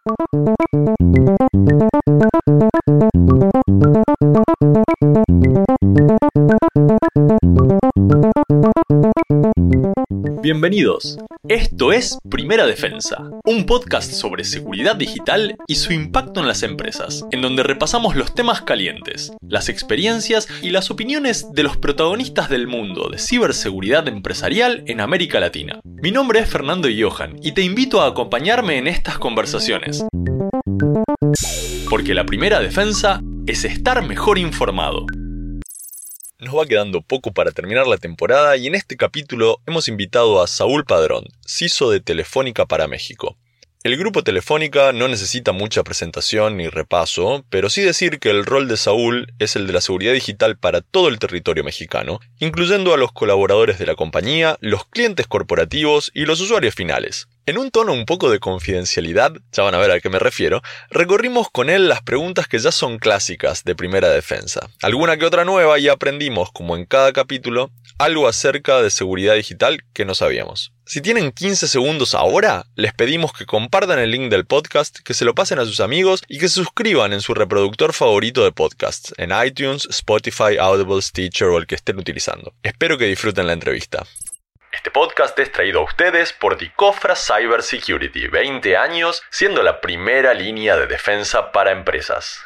Bienvenidos, esto es Primera Defensa, un podcast sobre seguridad digital y su impacto en las empresas, en donde repasamos los temas calientes, las experiencias y las opiniones de los protagonistas del mundo de ciberseguridad empresarial en América Latina. Mi nombre es Fernando Johan y te invito a acompañarme en estas conversaciones, porque la primera defensa es estar mejor informado. Nos va quedando poco para terminar la temporada y en este capítulo hemos invitado a Saúl Padrón, CISO de Telefónica para México. El grupo Telefónica no necesita mucha presentación ni repaso, pero sí decir que el rol de Saúl es el de la seguridad digital para todo el territorio mexicano, incluyendo a los colaboradores de la compañía, los clientes corporativos y los usuarios finales. En un tono un poco de confidencialidad, ya van a ver a qué me refiero, recorrimos con él las preguntas que ya son clásicas de Primera Defensa, alguna que otra nueva y aprendimos, como en cada capítulo, algo acerca de seguridad digital que no sabíamos. Si tienen 15 segundos ahora, les pedimos que compartan el link del podcast, que se lo pasen a sus amigos y que se suscriban en su reproductor favorito de podcasts, en iTunes, Spotify, Audible, Stitcher o el que estén utilizando. Espero que disfruten la entrevista. Este podcast es traído a ustedes por Dicofra Cyber Security, 20 años siendo la primera línea de defensa para empresas.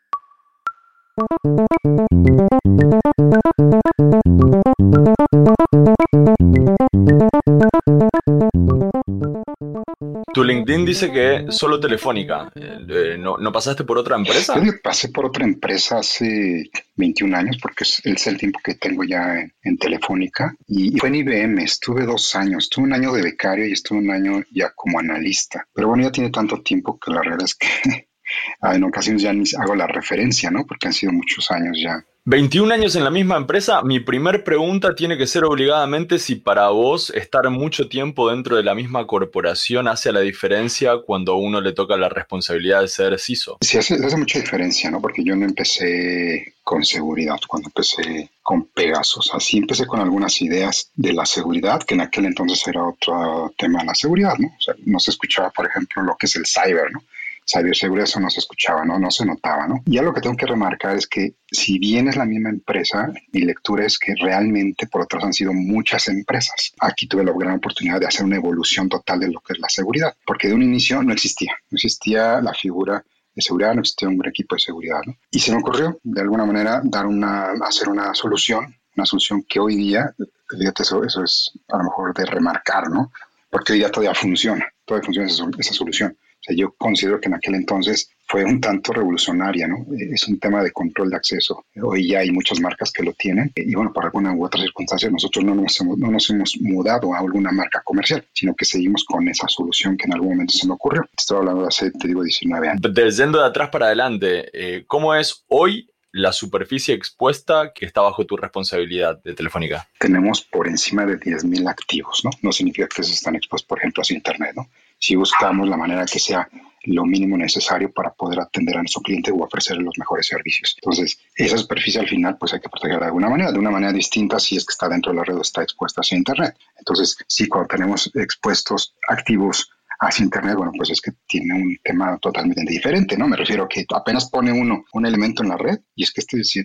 Tu LinkedIn dice que solo Telefónica. ¿No pasaste por otra empresa? Yo pasé por otra empresa hace 21 años, porque es el tiempo que tengo ya en Telefónica. Y fue en IBM, estuve 2 años. Estuve un año de becario y estuve un año ya como analista. Pero bueno, ya tiene tanto tiempo que la realidad es que en ocasiones ya ni hago la referencia, ¿no? Porque han sido muchos años ya. 21 años en la misma empresa. Mi primer pregunta tiene que ser obligadamente si para vos estar mucho tiempo dentro de la misma corporación hace la diferencia cuando a uno le toca la responsabilidad de ser CISO. Sí, hace mucha diferencia, ¿no? Porque yo no empecé con seguridad, cuando empecé con Pegasus. Así empecé con algunas ideas de la seguridad, que en aquel entonces era otro tema de la seguridad, ¿no? O sea, no se escuchaba, por ejemplo, lo que es el cyber, ¿no? Ciberseguridad, eso no se escuchaba, no se notaba, ¿no? Y ya lo que tengo que remarcar es que si bien es la misma empresa, mi lectura es que realmente por otras han sido muchas empresas. Aquí tuve la gran oportunidad de hacer una evolución total de lo que es la seguridad, porque de un inicio no existía la figura de seguridad, no existía un equipo de seguridad, ¿no? Y se me ocurrió, de alguna manera, hacer una solución que hoy día, fíjate, eso es a lo mejor de remarcar, ¿no? Porque hoy día todavía funciona esa solución. O sea, yo considero que en aquel entonces fue un tanto revolucionaria, ¿no? Es un tema de control de acceso. Hoy ya hay muchas marcas que lo tienen y bueno, por alguna u otra circunstancia nosotros no nos hemos mudado a alguna marca comercial, sino que seguimos con esa solución que en algún momento se me ocurrió. Estoy hablando de hace, 19 años. Yendo de atrás para adelante, ¿cómo es hoy la superficie expuesta que está bajo tu responsabilidad de Telefónica? Tenemos por encima de 10,000 activos, ¿no? No significa que esos están expuestos, por ejemplo, hacia Internet, ¿no? Si buscamos la manera que sea lo mínimo necesario para poder atender a nuestro cliente o ofrecerle los mejores servicios. Entonces, esa superficie al final pues hay que protegerla de una manera distinta si es que está dentro de la red o está expuesta hacia Internet. Entonces, sí, cuando tenemos expuestos activos hacia Internet, bueno, pues es que tiene un tema totalmente diferente, ¿no? Me refiero a que apenas pone uno un elemento en la red y es que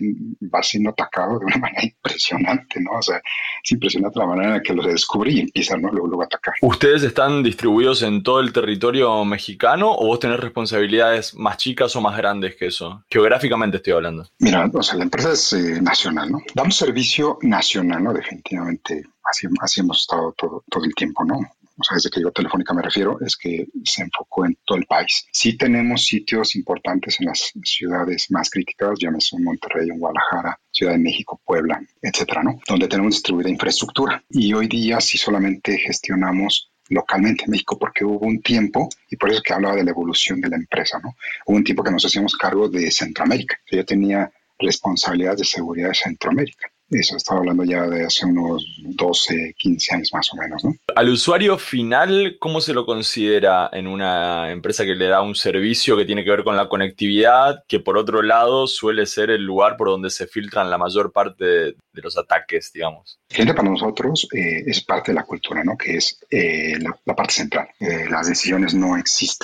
va siendo atacado de una manera impresionante, ¿no? O sea, es impresionante la manera en la que lo descubre y empieza, ¿no? Luego a atacar. ¿Ustedes están distribuidos en todo el territorio mexicano o vos tenés responsabilidades más chicas o más grandes que eso? Geográficamente estoy hablando. Mira, o sea, la empresa es nacional, ¿no? Damos servicio nacional, ¿no? Definitivamente, así hemos estado todo el tiempo, ¿no? O sea, desde que digo Telefónica me refiero, es que se enfocó en todo el país. Sí tenemos sitios importantes en las ciudades más críticas, llámese en Monterrey, en Guadalajara, Ciudad de México, Puebla, etcétera, ¿no? Donde tenemos distribuida infraestructura. Y hoy día sí solamente gestionamos localmente en México, porque hubo un tiempo, y por eso es que hablaba de la evolución de la empresa, ¿no? Hubo un tiempo que nos hacíamos cargo de Centroamérica. Yo tenía responsabilidad de seguridad de Centroamérica. Eso estaba hablando ya de hace unos 12, 15 años más o menos, ¿no? Al usuario final, ¿cómo se lo considera en una empresa que le da un servicio que tiene que ver con la conectividad, que por otro lado suele ser el lugar por donde se filtran la mayor parte de los ataques, digamos? El cliente para nosotros es parte de la cultura, ¿no? Que es la parte central. Las decisiones no existen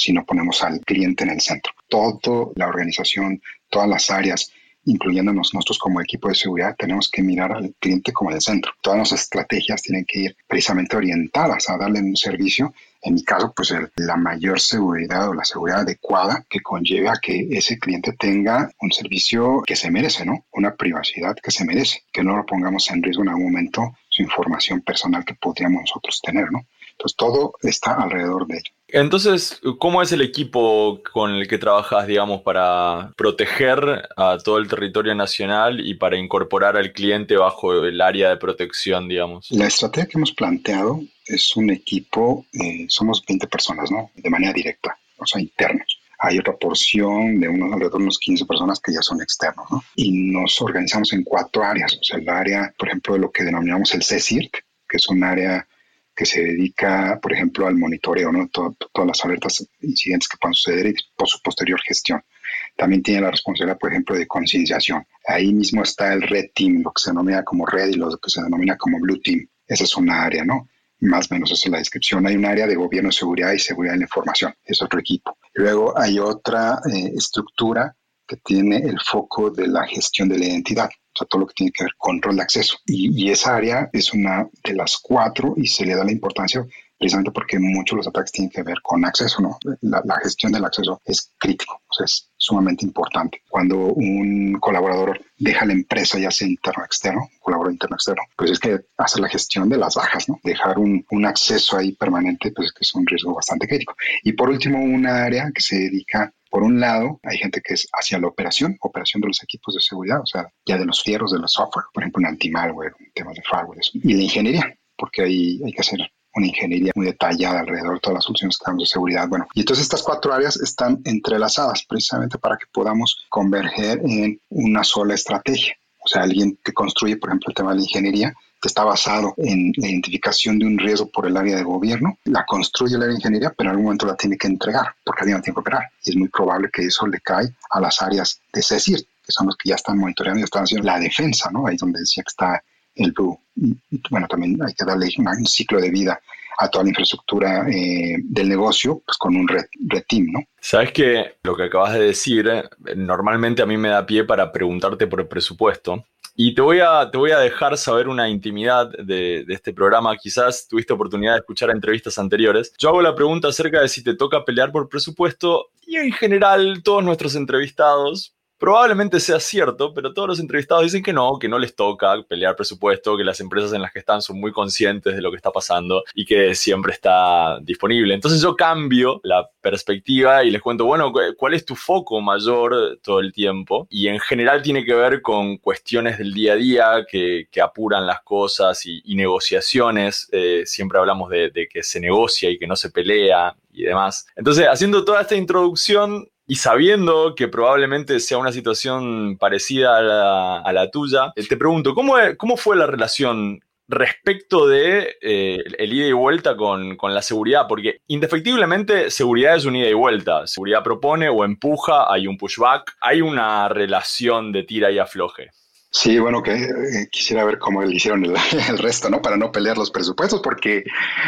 si no ponemos al cliente en el centro. Toda la organización, todas las áreas, incluyéndonos nosotros como equipo de seguridad, tenemos que mirar al cliente como el centro. Todas nuestras estrategias tienen que ir precisamente orientadas a darle un servicio, en mi caso, pues la mayor seguridad o la seguridad adecuada que conlleve a que ese cliente tenga un servicio que se merece, ¿no? Una privacidad que se merece, que no lo pongamos en riesgo en algún momento su información personal que podríamos nosotros tener, ¿no? Entonces, todo está alrededor de ello. Entonces, ¿cómo es el equipo con el que trabajas, digamos, para proteger a todo el territorio nacional y para incorporar al cliente bajo el área de protección, digamos? La estrategia que hemos planteado es un equipo, somos 20 personas, ¿no? De manera directa, o sea, internos. Hay otra porción de alrededor de unos 15 personas que ya son externos, ¿no? Y nos organizamos en 4 áreas. O sea, el área, por ejemplo, de lo que denominamos el CSIRT, que es un área que se dedica, por ejemplo, al monitoreo, ¿no? Todas las alertas, incidentes que puedan suceder y por su posterior gestión. También tiene la responsabilidad, por ejemplo, de concienciación. Ahí mismo está el Red Team, lo que se denomina como Red y lo que se denomina como Blue Team. Esa es una área, ¿no? Más o menos esa es la descripción. Hay un área de gobierno de seguridad y seguridad de la información. Es otro equipo. Y luego hay otra estructura que tiene el foco de la gestión de la identidad. O sea, todo lo que tiene que ver con control de acceso. Y esa área es una de las 4 y se le da la importancia precisamente porque muchos de los ataques tienen que ver con acceso, ¿no? La gestión del acceso es crítico, o sea, es sumamente importante. Cuando un colaborador deja la empresa, ya sea interno o externo, colaborador interno o externo, pues es que hacer la gestión de las bajas, ¿no? Dejar un acceso ahí permanente, pues es que es un riesgo bastante crítico. Y por último, una área que se dedica, por un lado, hay gente que es hacia la operación de los equipos de seguridad, o sea, ya de los fierros, de los software, por ejemplo, un anti-malware, temas de firewall, eso. Y la ingeniería, porque ahí hay que hacer una ingeniería muy detallada alrededor de todas las soluciones que damos de seguridad. Bueno, y entonces estas 4 áreas están entrelazadas precisamente para que podamos converger en una sola estrategia. O sea, alguien que construye, por ejemplo, el tema de la ingeniería, que está basado en la identificación de un riesgo por el área de gobierno, la construye el área de ingeniería, pero en algún momento la tiene que entregar, porque alguien la tiene que operar. Y es muy probable que eso le cae a las áreas de CSIR, que son los que ya están monitoreando y están haciendo la defensa, ¿no? Ahí es donde decía que está el Blue. Y bueno, también hay que darle un ciclo de vida a toda la infraestructura del negocio, pues con un red team, ¿no? Sabes que lo que acabas de decir, normalmente a mí me da pie para preguntarte por el presupuesto. Y te voy a dejar saber una intimidad de este programa. Quizás tuviste oportunidad de escuchar entrevistas anteriores. Yo hago la pregunta acerca de si te toca pelear por presupuesto y en general todos nuestros entrevistados, probablemente sea cierto, pero todos los entrevistados dicen que no les toca pelear presupuesto, que las empresas en las que están son muy conscientes de lo que está pasando y que siempre está disponible. Entonces yo cambio la perspectiva y les cuento, bueno, ¿cuál es tu foco mayor todo el tiempo? Y en general tiene que ver con cuestiones del día a día que apuran las cosas y negociaciones. Siempre hablamos de que se negocia y que no se pelea y demás. Entonces, haciendo toda esta introducción, y sabiendo que probablemente sea una situación parecida a la tuya, te pregunto, ¿cómo fue la relación respecto de el ida y vuelta con la seguridad? Porque indefectiblemente seguridad es un ida y vuelta. Seguridad propone o empuja, hay un pushback, hay una relación de tira y afloje. Sí, bueno, que quisiera ver cómo le hicieron el resto, ¿no? Para no pelear los presupuestos, porque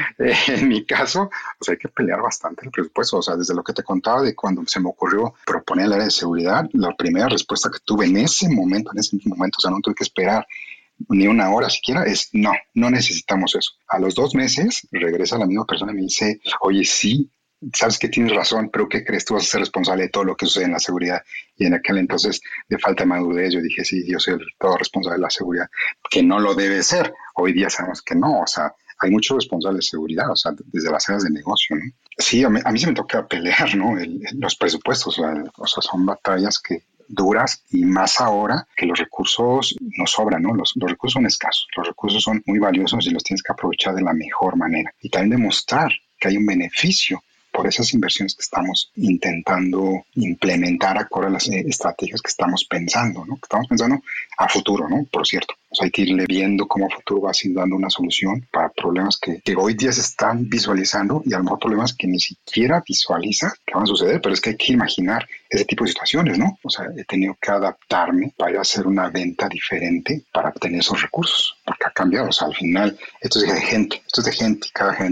en mi caso, o sea, hay que pelear bastante el presupuesto. O sea, desde lo que te contaba de cuando se me ocurrió proponer el área de seguridad, la primera respuesta que tuve en ese momento, o sea, no tuve que esperar ni una hora siquiera, es no necesitamos eso. A los 2 meses regresa la misma persona y me dice, oye, sí, sabes que tienes razón, pero ¿qué crees? Tú vas a ser responsable de todo lo que sucede en la seguridad. Y en aquel entonces, de falta de madurez, yo dije, sí, yo soy todo responsable de la seguridad, que no lo debe ser. Hoy día sabemos que no, o sea, hay muchos responsables de seguridad, o sea, desde las áreas de negocio, ¿no? Sí, a mí se me toca pelear, ¿no? Los presupuestos, o sea, son batallas que duras y más ahora que los recursos nos sobran, ¿no? Los recursos son escasos, los recursos son muy valiosos y los tienes que aprovechar de la mejor manera. Y también demostrar que hay un beneficio por esas inversiones que estamos intentando implementar acorde a las estrategias que estamos pensando, ¿no? Que estamos pensando a futuro, ¿no? Por cierto, o sea, hay que irle viendo cómo a futuro va a ir dando una solución para problemas que hoy día se están visualizando y a lo mejor problemas que ni siquiera visualizas que van a suceder, pero es que hay que imaginar ese tipo de situaciones, ¿no? O sea, he tenido que adaptarme para hacer una venta diferente para obtener esos recursos, porque ha cambiado, o sea, al final esto es de gente y cada gente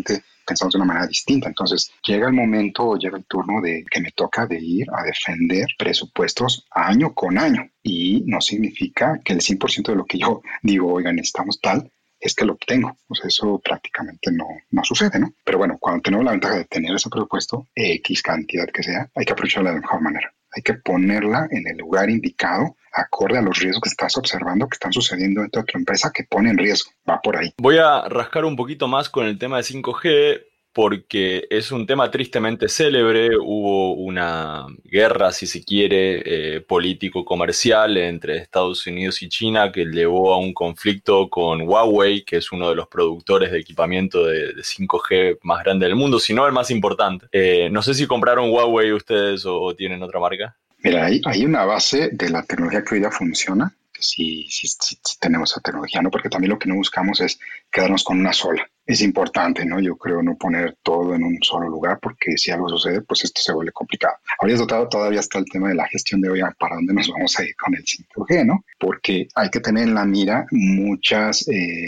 pensamos de una manera distinta. Entonces llega el momento o llega el turno de que me toca de ir a defender presupuestos año con año, y no significa que el 100% de lo que yo digo, oigan, necesitamos tal, es que lo obtengo. O sea, eso prácticamente no sucede, ¿no? Pero bueno, cuando tenemos la ventaja de tener ese presupuesto, X cantidad que sea, hay que aprovecharla de la mejor manera. Hay que ponerla en el lugar indicado, acorde a los riesgos que estás observando que están sucediendo dentro de tu empresa, que pone en riesgo. Va por ahí. Voy a rascar un poquito más con el tema de 5G, porque es un tema tristemente célebre. Hubo una guerra, si se quiere, político-comercial entre Estados Unidos y China, que llevó a un conflicto con Huawei, que es uno de los productores de equipamiento de 5G más grande del mundo, si no el más importante. No sé si compraron Huawei ustedes o tienen otra marca. Mira, hay una base de la tecnología que hoy día funciona, que sí tenemos esa tecnología, ¿no? Porque también lo que no buscamos es quedarnos con una sola. Es importante, ¿no? Yo creo no poner todo en un solo lugar, porque si algo sucede, pues esto se vuelve complicado. Ahora todavía está el tema de la gestión de, oigan, ¿para dónde nos vamos a ir con el 5G, no? Porque hay que tener en la mira muchas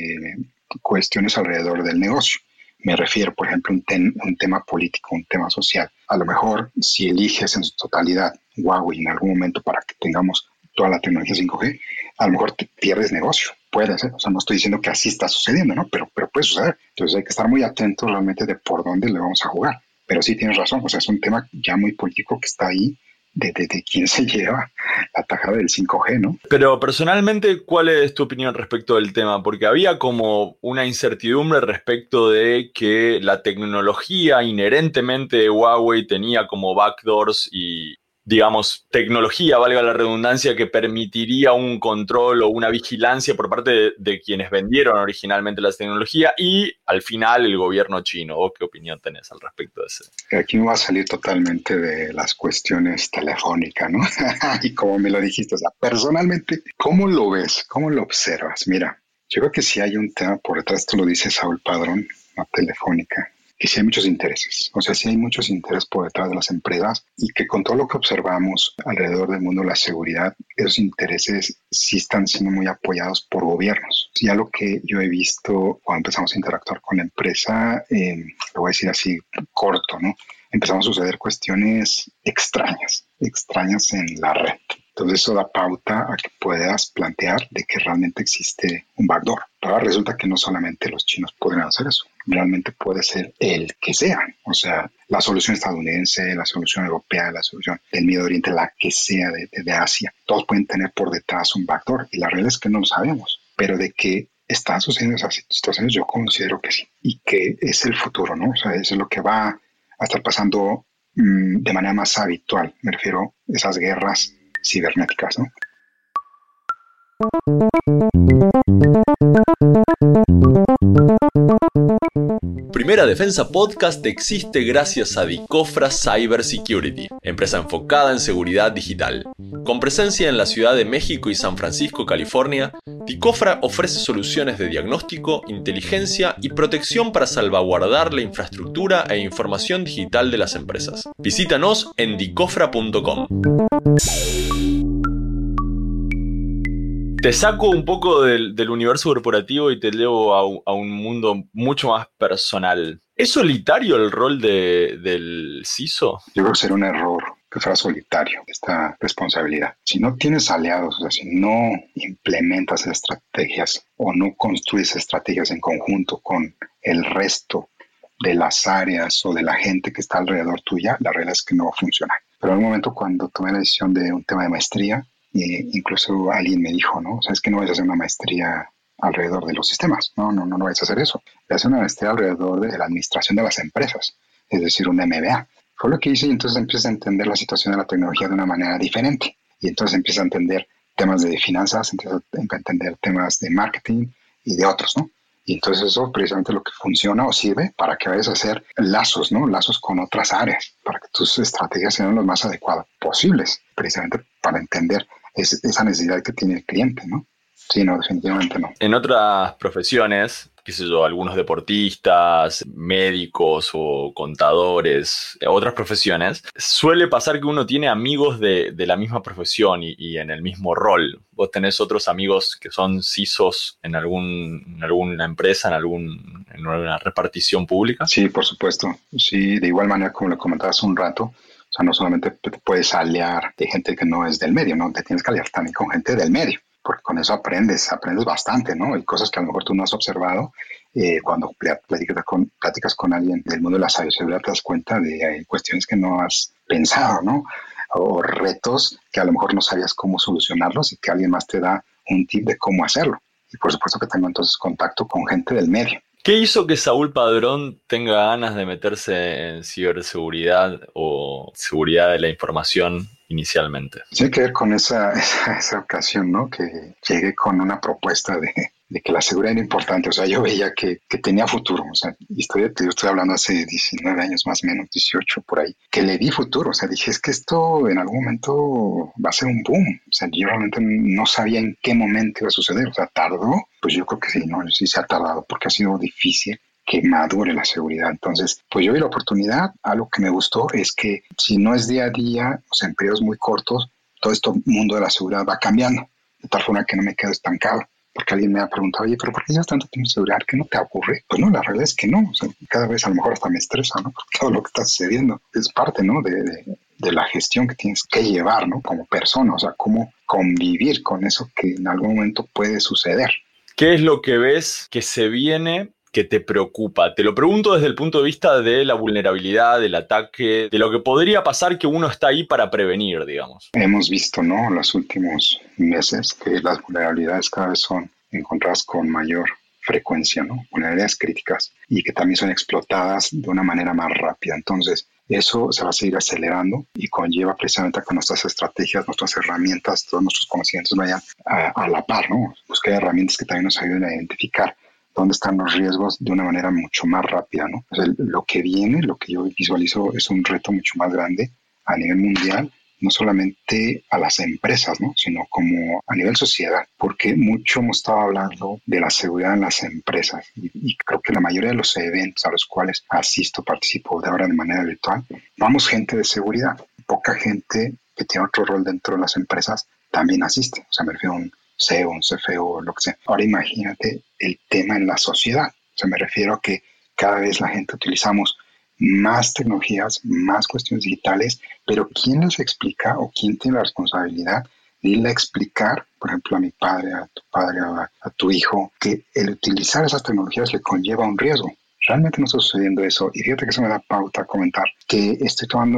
cuestiones alrededor del negocio. Me refiero, por ejemplo, a un tema político, un tema social. A lo mejor, si eliges en su totalidad Huawei en algún momento para que tengamos toda la tecnología 5G, a lo mejor te pierdes negocio. Puede ser. O sea, no estoy diciendo que así está sucediendo, ¿no? Pero puede suceder. Entonces hay que estar muy atentos realmente de por dónde le vamos a jugar. Pero sí tienes razón. O sea, es un tema ya muy político que está ahí de quién se lleva la tajada del 5G, ¿no? Pero personalmente, ¿cuál es tu opinión respecto del tema? Porque había como una incertidumbre respecto de que la tecnología inherentemente de Huawei tenía como backdoors y, digamos, tecnología, valga la redundancia, que permitiría un control o una vigilancia por parte de quienes vendieron originalmente la tecnología y al final el gobierno chino. ¿Vos qué opinión tenés al respecto de eso? Aquí me va a salir totalmente de las cuestiones telefónicas, ¿no? Y como me lo dijiste, o sea, personalmente, ¿cómo lo ves? ¿Cómo lo observas? Mira, yo creo que sí hay un tema por detrás, esto lo dice Saúl Padrón, la Telefónica, que sí hay muchos intereses. O sea, sí hay muchos intereses por detrás de las empresas, y que con todo lo que observamos alrededor del mundo de la seguridad, esos intereses sí están siendo muy apoyados por gobiernos. Ya lo que yo he visto cuando empezamos a interactuar con la empresa, lo voy a decir así corto, ¿no? Empezamos a suceder cuestiones extrañas en la red. Entonces eso da pauta a que puedas plantear de que realmente existe un backdoor. Ahora resulta que no solamente los chinos pueden hacer eso, realmente puede ser el que sea. O sea, la solución estadounidense, la solución europea, la solución del Medio Oriente, la que sea de Asia, todos pueden tener por detrás un backdoor, y la realidad es que no lo sabemos. Pero de que están sucediendo esas situaciones, yo considero que sí, y que es el futuro, ¿no? O sea, eso es lo que va a estar pasando de manera más habitual. Me refiero a esas guerras cibernéticas, ¿no? Primera Defensa Podcast existe gracias a Dicofra Cyber Security, empresa enfocada en seguridad digital. Con presencia en la Ciudad de México y San Francisco, California, Dicofra ofrece soluciones de diagnóstico, inteligencia y protección para salvaguardar la infraestructura e información digital de las empresas. Visítanos en dicofra.com. Te saco un poco del universo corporativo y te llevo a un mundo mucho más personal. ¿Es solitario el rol del CISO? Yo creo que sería un error que fuera solitario esta responsabilidad. Si no tienes aliados, o sea, si no implementas estrategias o no construyes estrategias en conjunto con el resto de las áreas o de la gente que está alrededor tuya, la realidad es que no va a funcionar. Pero en un momento cuando tomé la decisión de un tema de maestría, incluso alguien me dijo, ¿no? O sea, es que no vayas a hacer una maestría alrededor de los sistemas. No vayas a hacer eso. Voy a hacer una maestría alrededor de la administración de las empresas, es decir, un MBA. Fue lo que hice, y entonces empecé a entender la situación de la tecnología de una manera diferente. Y entonces empecé a entender temas de finanzas, empecé a entender temas de marketing y de otros, ¿no? Y entonces eso precisamente lo que funciona o sirve para que vayas a hacer lazos, ¿no? Lazos con otras áreas, para que tus estrategias sean los más adecuadas posibles, precisamente para entender esa necesidad que tiene el cliente, ¿no? Sí, no, definitivamente no. En otras profesiones qué sé yo, algunos deportistas, médicos o contadores, otras profesiones, suele pasar que uno tiene amigos de la misma profesión y en el mismo rol. Vos tenés otros amigos que son CISOs en alguna empresa, en una repartición pública. Sí, por supuesto. Sí, de igual manera como lo comentabas hace un rato, o sea, no solamente te puedes aliar de gente que no es del medio, ¿no? Te tienes que aliar también con gente del medio, porque con eso aprendes bastante, ¿no? Hay cosas que a lo mejor tú no has observado. Cuando platicas con alguien del mundo de la ciberseguridad, te das cuenta de cuestiones que no has pensado, ¿no? O retos que a lo mejor no sabías cómo solucionarlos y que alguien más te da un tip de cómo hacerlo. Y por supuesto que tengo entonces contacto con gente del medio. ¿Qué hizo que Saúl Padrón tenga ganas de meterse en ciberseguridad o seguridad de la información inicialmente? Tiene que ver con esa ocasión, ¿no? Que llegué con una propuesta de que la seguridad era importante. O sea, yo veía que tenía futuro. O sea, yo estoy hablando hace 19 años más o menos, 18 por ahí, que le vi futuro. O sea, dije, es que esto en algún momento va a ser un boom. O sea, yo realmente no sabía en qué momento iba a suceder. O sea, tardó. Pues yo creo que sí, ¿no? Sí se ha tardado porque ha sido difícil que madure la seguridad. Entonces, pues yo vi la oportunidad. Algo que me gustó es que si no es día a día, o sea, en periodos muy cortos, todo este mundo de la seguridad va cambiando, de tal forma que no me quedo estancado. Porque alguien me ha preguntado, oye, ¿pero por qué llevas tanto tiempo en seguridad? ¿Que no te aburre? Pues no, la realidad es que no. O sea, cada vez a lo mejor hasta me estresa, ¿no? Porque todo lo que está sucediendo es parte, ¿no? De la gestión que tienes que llevar, ¿no? Como persona, o sea, cómo convivir con eso que en algún momento puede suceder. ¿Qué es lo que ves que se viene que te preocupa? Te lo pregunto desde el punto de vista de la vulnerabilidad, del ataque, de lo que podría pasar que uno está ahí para prevenir, digamos. Hemos visto, ¿no? En los últimos meses que las vulnerabilidades cada vez son encontradas con mayor frecuencia, ¿no? Vulnerabilidades críticas y que también son explotadas de una manera más rápida. Entonces, eso se va a seguir acelerando y conlleva precisamente a que nuestras estrategias, nuestras herramientas, todos nuestros conocimientos vayan a la par, ¿no? Buscar herramientas que también nos ayuden a identificar dónde están los riesgos de una manera mucho más rápida, ¿no? O sea, lo que viene, lo que yo visualizo es un reto mucho más grande a nivel mundial, no solamente a las empresas, ¿no? Sino como a nivel sociedad, porque mucho hemos estado hablando de la seguridad en las empresas y creo que la mayoría de los eventos a los cuales participo de ahora de manera virtual, vamos gente de seguridad, poca gente que tiene otro rol dentro de las empresas también asiste, o sea, me refiero a un CEO, un CFO, lo que sea. Ahora imagínate el tema en la sociedad, o sea, me refiero a que cada vez la gente utilizamos más tecnologías, más cuestiones digitales, pero ¿quién les explica o quién tiene la responsabilidad de irle a explicar, por ejemplo, a mi padre, a tu padre, a tu hijo, que el utilizar esas tecnologías le conlleva un riesgo? Realmente no está sucediendo eso. Y fíjate que eso me da pauta a comentar que estoy tomando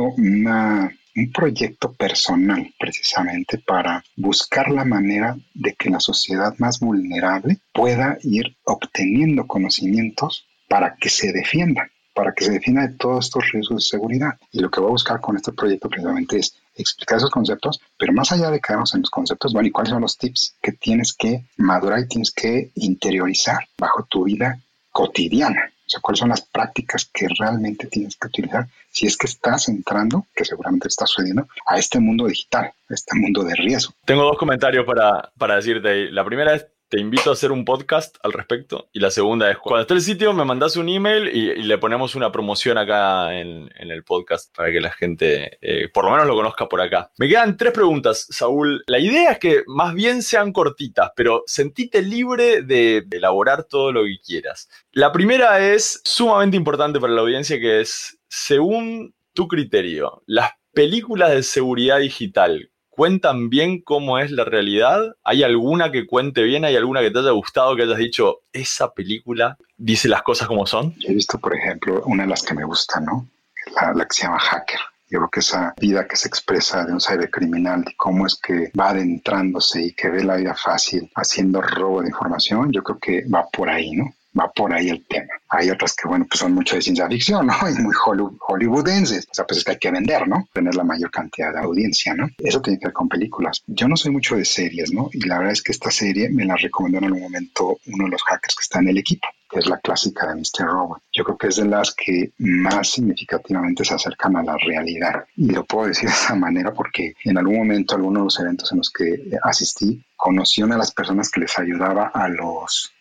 un proyecto personal precisamente para buscar la manera de que la sociedad más vulnerable pueda ir obteniendo conocimientos para que se defienda de todos estos riesgos de seguridad. Y lo que voy a buscar con este proyecto precisamente es explicar esos conceptos, pero más allá de quedarnos en los conceptos, bueno, ¿y cuáles son los tips que tienes que madurar y tienes que interiorizar bajo tu vida cotidiana? O sea, ¿cuáles son las prácticas que realmente tienes que utilizar si es que estás entrando, que seguramente está sucediendo, a este mundo digital, a este mundo de riesgo? Tengo dos comentarios para decirte ahí. La primera es, te invito a hacer un podcast al respecto. Y la segunda es, cuando esté el sitio, me mandás un email y le ponemos una promoción acá en el podcast para que la gente por lo menos lo conozca por acá. Me quedan 3 preguntas, Saúl. La idea es que más bien sean cortitas, pero sentite libre de elaborar todo lo que quieras. La primera es sumamente importante para la audiencia, que es, según tu criterio, las películas de seguridad digital ¿cuentan bien cómo es la realidad? ¿Hay alguna que cuente bien? ¿Hay alguna que te haya gustado, que hayas dicho, esa película dice las cosas como son? Yo he visto, por ejemplo, una de las que me gusta, ¿no? La que se llama Hacker. Yo creo que esa vida que se expresa de un cibercriminal, de cómo es que va adentrándose y que ve la vida fácil haciendo robo de información, yo creo que va por ahí, ¿no? Va por ahí el tema. Hay otras que, bueno, pues son mucho de ciencia ficción, ¿no? Y muy hollywoodenses. O sea, pues es que hay que vender, ¿no? Tener la mayor cantidad de audiencia, ¿no? Eso tiene que ver con películas. Yo no soy mucho de series, ¿no? Y la verdad es que esta serie me la recomendó en algún momento uno de los hackers que está en el equipo, que es la clásica de Mr. Robot. Yo creo que es de las que más significativamente se acercan a la realidad. Y lo puedo decir de esa manera porque en algún momento, algunos de los eventos en los que asistí, conocí a una de las personas que les ayudaba a los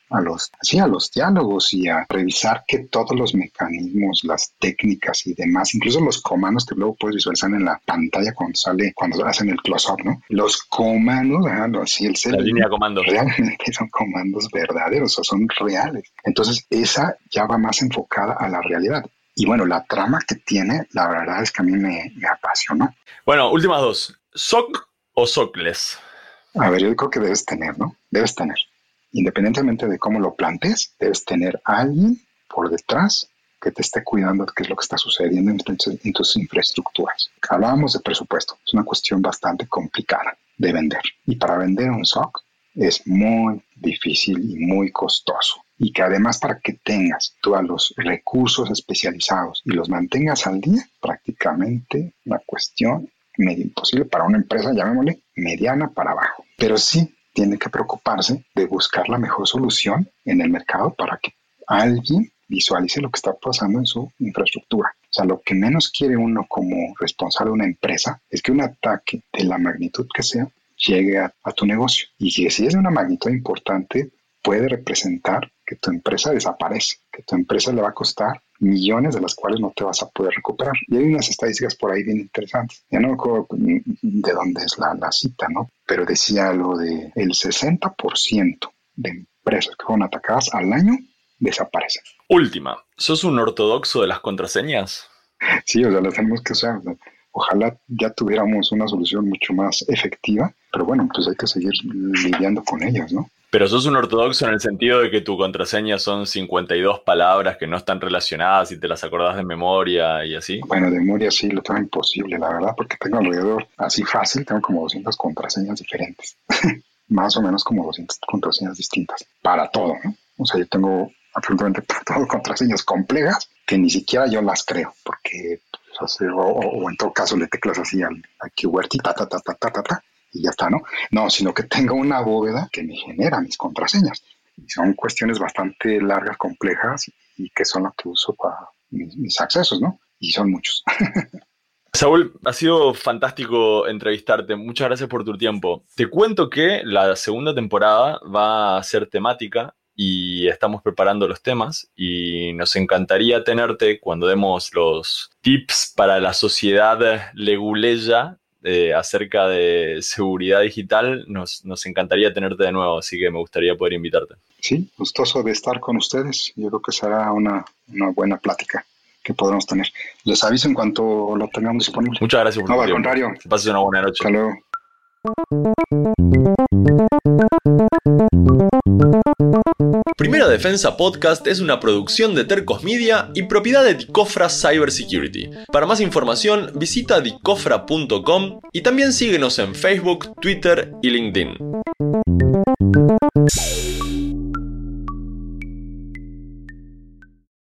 a los diálogos y a revisar que todos los mecanismos, las técnicas y demás, incluso los comandos que luego puedes visualizar en la pantalla cuando hacen el close-up, ¿no? Los comandos, así la línea de comandos, realmente son comandos verdaderos o son reales. Entonces, esa ya va más enfocada a la realidad. Y bueno, la trama que tiene, la verdad es que a mí me apasionó. Bueno, últimas dos. ¿SOC o SOCless? A ver, yo creo que debes tener, ¿no? Debes tener. Independientemente de cómo lo plantees, debes tener a alguien por detrás que te esté cuidando de qué es lo que está sucediendo en tus infraestructuras. Hablábamos de presupuesto. Es una cuestión bastante complicada de vender. Y para vender un SOC es muy difícil y muy costoso. Y que además para que tengas todos los recursos especializados y los mantengas al día, prácticamente una cuestión medio imposible para una empresa, llamémosle, mediana para abajo. Pero sí tiene que preocuparse de buscar la mejor solución en el mercado para que alguien visualice lo que está pasando en su infraestructura. O sea, lo que menos quiere uno como responsable de una empresa es que un ataque de la magnitud que sea llegue a tu negocio. Y si es de una magnitud importante, puede representar que tu empresa desaparece, que tu empresa le va a costar millones de las cuales no te vas a poder recuperar. Y hay unas estadísticas por ahí bien interesantes. Ya no me acuerdo de dónde es la cita, ¿no? Pero decía lo de el 60% de empresas que fueron atacadas al año desaparecen. Última, ¿sos un ortodoxo de las contraseñas? Sí, o sea, las tenemos que usar. Ojalá ya tuviéramos una solución mucho más efectiva, pero bueno, pues hay que seguir lidiando con ellas, ¿no? Pero sos un ortodoxo en el sentido de que tu contraseña son 52 palabras que no están relacionadas y te las acordás de memoria y así. Bueno, de memoria sí, lo tengo imposible, la verdad, porque tengo alrededor, así fácil, tengo como 200 contraseñas diferentes. Más o menos como 200 contraseñas distintas. Para todo, ¿no? O sea, yo tengo absolutamente todo contraseñas complejas que ni siquiera yo las creo, porque o en todo caso le teclas así al keyword y y ya está, ¿no? No, sino que tengo una bóveda que me genera mis contraseñas. Y son cuestiones bastante largas, complejas, y que son las que uso para mis accesos, ¿no? Y son muchos. Saúl, ha sido fantástico entrevistarte. Muchas gracias por tu tiempo. Te cuento que la segunda temporada va a ser temática y estamos preparando los temas y nos encantaría tenerte cuando demos los tips para la sociedad leguleya acerca de seguridad digital. Nos encantaría tenerte de nuevo, así que me gustaría poder invitarte. Sí, gustoso de estar con ustedes. Yo creo que será una buena plática que podremos tener. Les aviso en cuanto lo tengamos disponible. Muchas gracias por tu tiempo. No, al contrario. Que pases una buena noche. Hasta luego. Primera Defensa Podcast es una producción de Tercos Media y propiedad de Dicofra Cybersecurity. Para más información visita dicofra.com y también síguenos en Facebook, Twitter y LinkedIn.